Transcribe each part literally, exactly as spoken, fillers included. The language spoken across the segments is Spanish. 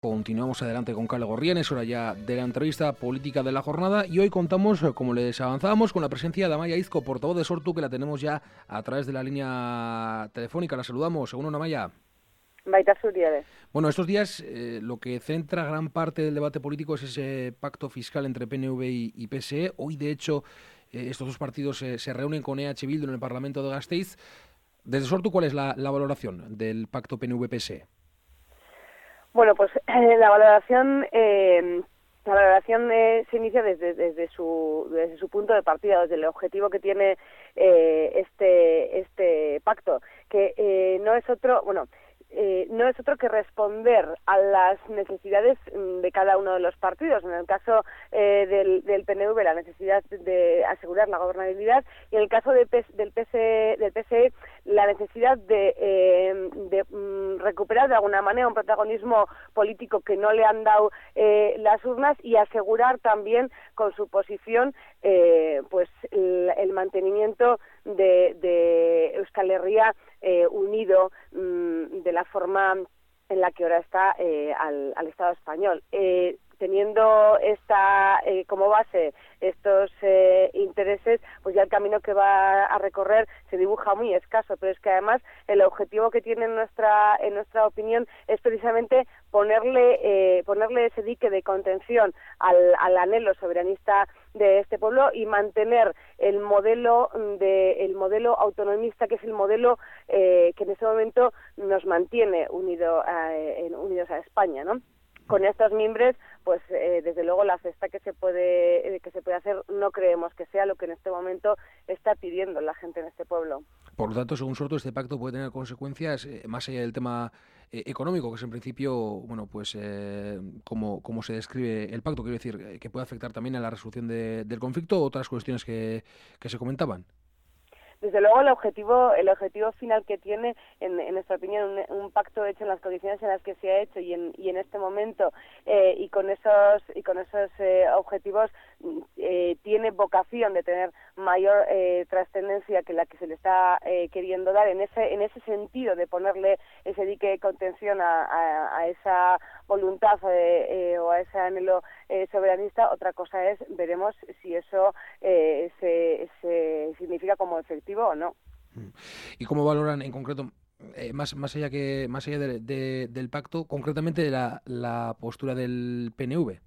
Continuamos adelante con Carlos Gorrián, es hora ya de la entrevista política de la jornada y hoy contamos, como les avanzábamos, con la presencia de Amaia Izco, portavoz de Sortu, que la tenemos ya a través de la línea telefónica. La saludamos. Según Amaia. Baita zuriade. Bueno, estos días eh, lo que centra gran parte del debate político es ese pacto fiscal entre P N V y, y P S E. Hoy, de hecho, eh, estos dos partidos eh, se reúnen con E H Bildu en el Parlamento de Gasteiz. Desde Sortu, ¿cuál es la, la valoración del pacto P N V P S E? Bueno, pues eh, la valoración eh, la valoración eh, se inicia desde, desde su desde su punto de partida, desde el objetivo que tiene eh, este este pacto, que eh, no es otro, bueno, eh, no es otro que responder a las necesidades de cada uno de los partidos. En el caso eh, del, del P N V, la necesidad de asegurar la gobernabilidad, y en el caso de, del, P S E, del P S E, la necesidad de, eh, de um, recuperar de alguna manera un protagonismo político que no le han dado eh, las urnas, y asegurar también con su posición eh, pues el, el mantenimiento de, de Euskal Herria eh, unido um, de la forma en la que ahora está eh, al, al Estado español. Eh, teniendo esta eh, como base estos eh, intereses, pues ya el camino que va a recorrer se dibuja muy escaso, pero es que además el objetivo que tiene en nuestra en nuestra opinión es precisamente ponerle eh, ponerle ese dique de contención al, al anhelo soberanista de este pueblo y mantener el modelo de el modelo autonomista, que es el modelo eh, que en este momento nos mantiene unido a, en, unidos a España, ¿no? Con estos mimbres, pues eh, desde luego la cesta que se puede eh, que se puede hacer no creemos que sea lo que en este momento está pidiendo la gente en este pueblo. Por lo tanto, según Sortu, este pacto puede tener consecuencias eh, más allá del tema eh, económico, que es en principio, bueno, pues eh, como, como se describe el pacto, quiero decir, eh, que puede afectar también a la resolución de, del conflicto o otras cuestiones que, que se comentaban. Desde luego el objetivo el objetivo final que tiene, en, en nuestra opinión, un, un pacto hecho en las condiciones en las que se ha hecho y en, y en este momento eh, y con esos y con esos eh, objetivos eh, tiene vocación de tener mayor eh, trascendencia que la que se le está eh, queriendo dar, en ese en ese sentido de ponerle ese dique de contención a, a, a esa voluntad eh, eh, o a ese anhelo eh, soberanista. Otra cosa es, veremos si eso eh, se, se significa como efectivo o no. ¿Y cómo valoran en concreto, eh, más más allá que más allá de, de, del pacto, concretamente la, la postura del P N V?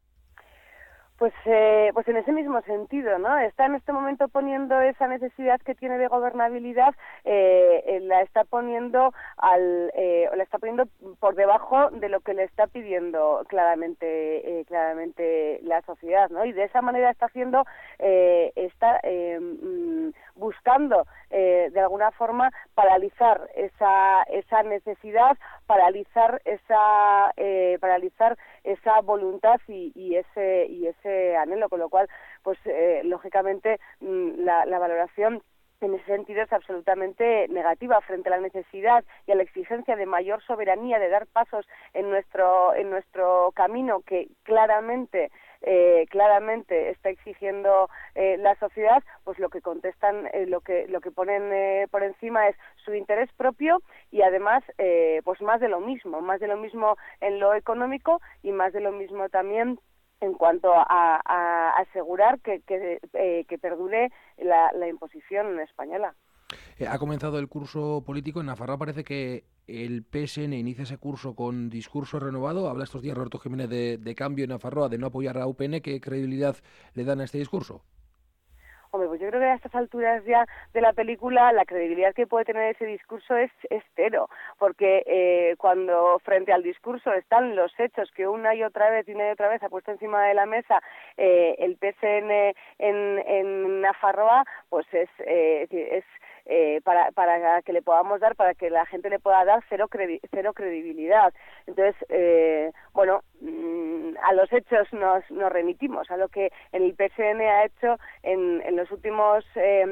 Pues eh, pues en ese mismo sentido, ¿no? Está en este momento poniendo esa necesidad que tiene de gobernabilidad, eh, eh, la está poniendo al eh, la está poniendo por debajo de lo que le está pidiendo claramente eh, claramente la sociedad, ¿no? Y de esa manera está haciendo eh, está eh, buscando eh, de alguna forma paralizar esa esa necesidad, paralizar esa eh, paralizar esa voluntad y, y ese y ese anhelo, con lo cual, pues eh, lógicamente la, la valoración en ese sentido es absolutamente negativa frente a la necesidad y a la exigencia de mayor soberanía, de dar pasos en nuestro en nuestro camino que claramente eh, claramente está exigiendo eh, la sociedad. Pues lo que contestan, eh, lo que lo que ponen eh, por encima es su interés propio y además eh, pues más de lo mismo, más de lo mismo en lo económico y más de lo mismo también en cuanto a, a asegurar que, que, eh, que perdure la, la imposición española. Eh, ha comenzado el curso político. En Nafarroa parece que el P S N inicia ese curso con discurso renovado. Habla estos días Roberto Jiménez de, de cambio en Nafarroa, de no apoyar a U P N. ¿Qué credibilidad le dan a este discurso? Hombre, pues yo creo que a estas alturas ya de la película la credibilidad que puede tener ese discurso es, es cero, porque eh, cuando frente al discurso están los hechos que una y otra vez y una y otra vez ha puesto encima de la mesa eh, el P S N en, en Nafarroa, pues es, eh, es eh, para, para que le podamos dar, para que la gente le pueda dar cero, credi- cero credibilidad. Entonces, eh, bueno, mmm, a los hechos nos, nos remitimos, a lo que el P S N ha hecho en, en los últimos eh,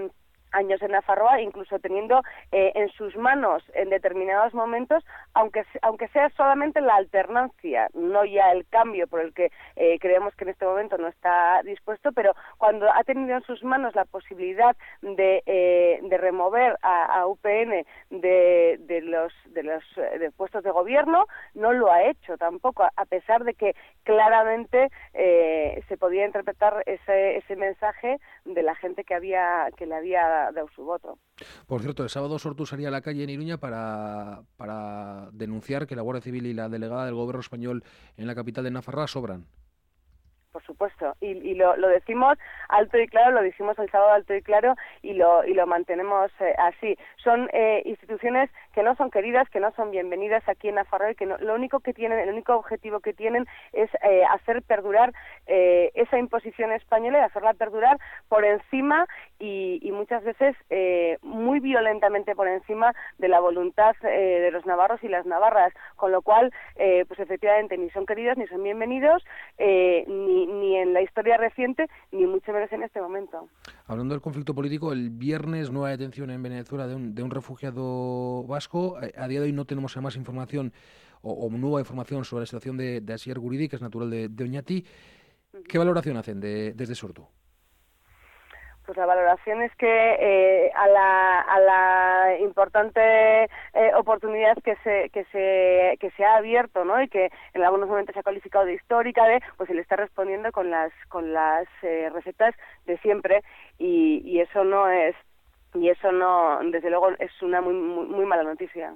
años en Nafarroa, incluso teniendo eh, en sus manos en determinados momentos, aunque aunque sea solamente la alternancia, no ya el cambio por el que eh, creemos que en este momento no está dispuesto, pero cuando ha tenido en sus manos la posibilidad de, eh, de remover a, a U P N de, de los de los de puestos de gobierno, no lo ha hecho tampoco, a pesar de que claramente eh, se podía interpretar ese, ese mensaje de la gente que había que le había dado su voto. Por cierto, el sábado Sortu salía a la calle en Iruña para, para denunciar que la Guardia Civil y la delegada del gobierno español en la capital de Nafarroa sobran. Por supuesto, y, y lo, lo decimos alto y claro, lo dijimos el sábado alto y claro, y lo y lo mantenemos eh, así. Son eh, instituciones que no son queridas, que no son bienvenidas aquí en Nafarroa y que no, lo único que tienen, el único objetivo que tienen es eh, hacer perdurar eh, esa imposición española y hacerla perdurar por encima y, y muchas veces eh, muy violentamente por encima de la voluntad eh, de los navarros y las navarras, con lo cual, eh, pues efectivamente, ni son queridos, ni son bienvenidos, eh, ni ni en la historia reciente, ni mucho menos en este momento. Hablando del conflicto político, el viernes nueva detención en Venezuela de un, de un refugiado vasco. A día de hoy no tenemos más información o, o nueva información sobre la situación de, de Asier Guridi, que es natural de, de Oñati. ¿Qué valoración hacen de, desde Sortu? Pues la valoración es que eh, a la a la importante eh, oportunidad que se que se que se ha abierto, ¿no? Y que en algunos momentos se ha calificado de histórica, de pues se le está respondiendo con las con las eh, recetas de siempre y, y eso no es y eso no, desde luego, es una muy muy, muy mala noticia.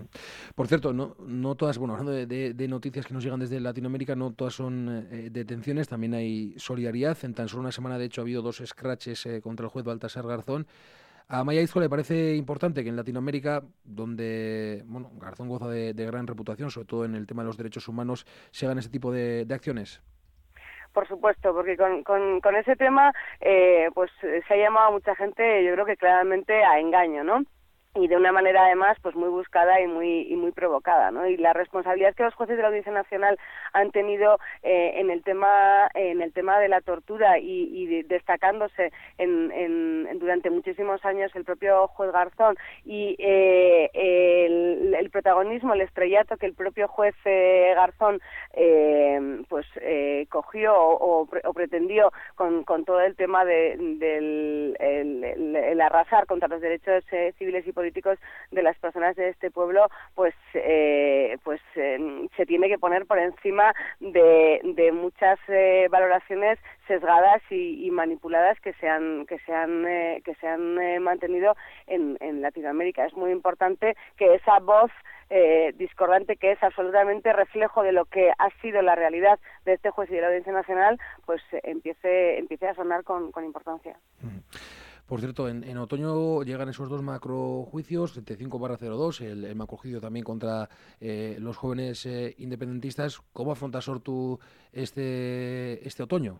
Por cierto, no no todas, bueno, hablando de, de, de noticias que nos llegan desde Latinoamérica, no todas son eh, detenciones, también hay solidaridad. En tan solo una semana, de hecho, ha habido dos scratches eh, contra el juez Baltasar Garzón. A Maya Izzo le parece importante que en Latinoamérica, donde bueno, Garzón goza de, de gran reputación, sobre todo en el tema de los derechos humanos, se hagan ese tipo de, de acciones. Por supuesto, porque con, con, con ese tema eh, pues se ha llamado a mucha gente, yo creo que claramente a engaño, ¿no? Y de una manera además pues muy buscada y muy y muy provocada, ¿no? Y la responsabilidad que los jueces de la Audiencia Nacional han tenido eh, en el tema en el tema de la tortura y, y de, destacándose en, en, durante muchísimos años el propio juez Garzón y eh, el, el protagonismo, el estrellato que el propio juez eh, Garzón eh, pues eh, cogió o, o pretendió con, con todo el tema de, del el, el, el arrasar contra los derechos eh, civiles y políticos de las personas de este pueblo, pues eh, pues eh, se tiene que poner por encima de, de muchas eh, valoraciones sesgadas y, y manipuladas que se han que se han eh, que se han eh, mantenido en, en Latinoamérica. Es muy importante que esa voz eh, discordante, que es absolutamente reflejo de lo que ha sido la realidad de este juez y de la Audiencia Nacional, pues eh, empiece empiece a sonar con, con importancia. Mm. Por cierto, en, en otoño llegan esos dos macrojuicios, setenta y cinco barra cero dos, el, el macrojuicio también contra eh, los jóvenes eh, independentistas. ¿Cómo afrontas, Sortu, este, este otoño?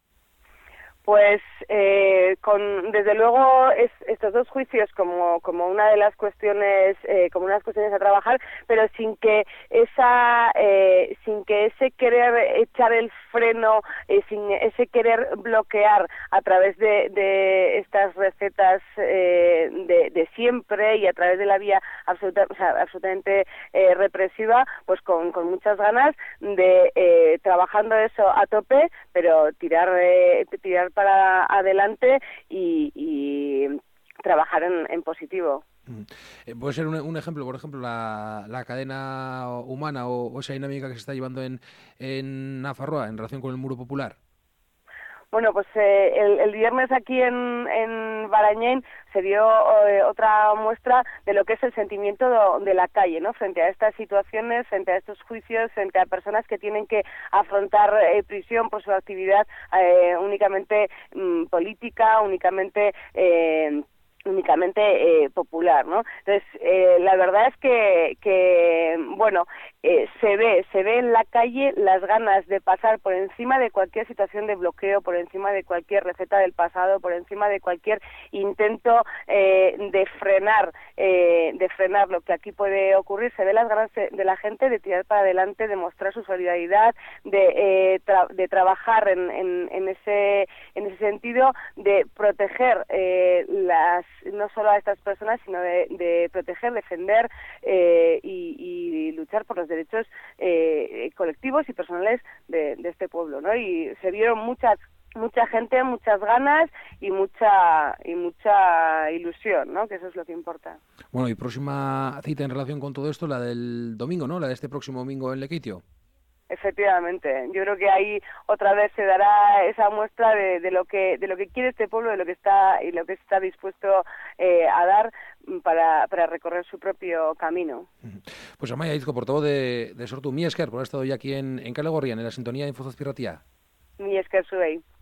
Pues eh, con desde luego es, estos dos juicios como como una de las cuestiones eh, como unas cuestiones a trabajar, pero sin que esa eh, sin que ese querer echar el freno, eh, sin ese querer bloquear a través de, de estas recetas eh, de, de siempre y a través de la vía absoluta, o sea, absolutamente eh, represiva, pues con, con muchas ganas de eh, trabajando eso a tope, pero tirar eh, tirar para adelante y, y trabajar en, en positivo. Eh, puede ser un, un ejemplo, por ejemplo, la, la cadena humana o, o esa dinámica que se está llevando en, en Nafarroa en relación con el Muro Popular. Bueno, pues eh, el, el viernes aquí en, en Barañén se dio eh, otra muestra de lo que es el sentimiento de, de la calle, ¿no? Frente a estas situaciones, frente a estos juicios, frente a personas que tienen que afrontar eh, prisión por su actividad eh, únicamente mm, política, únicamente eh, únicamente eh, popular, ¿no? Entonces, eh, la verdad es que, que bueno, eh, se ve, se ve en la calle las ganas de pasar por encima de cualquier situación de bloqueo, por encima de cualquier receta del pasado, por encima de cualquier intento eh, de frenar, eh, de frenar lo que aquí puede ocurrir. Se ve las ganas de, de la gente de tirar para adelante, de mostrar su solidaridad, de, eh, tra de trabajar en, en, en ese, en ese sentido, de proteger eh, las no solo a estas personas, sino de, de proteger, defender eh, y, y luchar por los derechos eh, colectivos y personales de, de este pueblo, ¿no? Y se vieron muchas mucha gente, muchas ganas y mucha y mucha ilusión, ¿no? Que eso es lo que importa. Bueno, y próxima cita en relación con todo esto, la del domingo, ¿no? La de este próximo domingo en Lekeitio. Efectivamente, yo creo que ahí otra vez se dará esa muestra de, de lo que de lo que quiere este pueblo, de lo que está y lo que está dispuesto eh, a dar para, para recorrer su propio camino. Pues Amaia Izko, portavoz de, de Sortu, mi esker por haber estado ya aquí en, en Kale Gorrian, en la sintonía de Infozazpirratia. Mi esker zuei.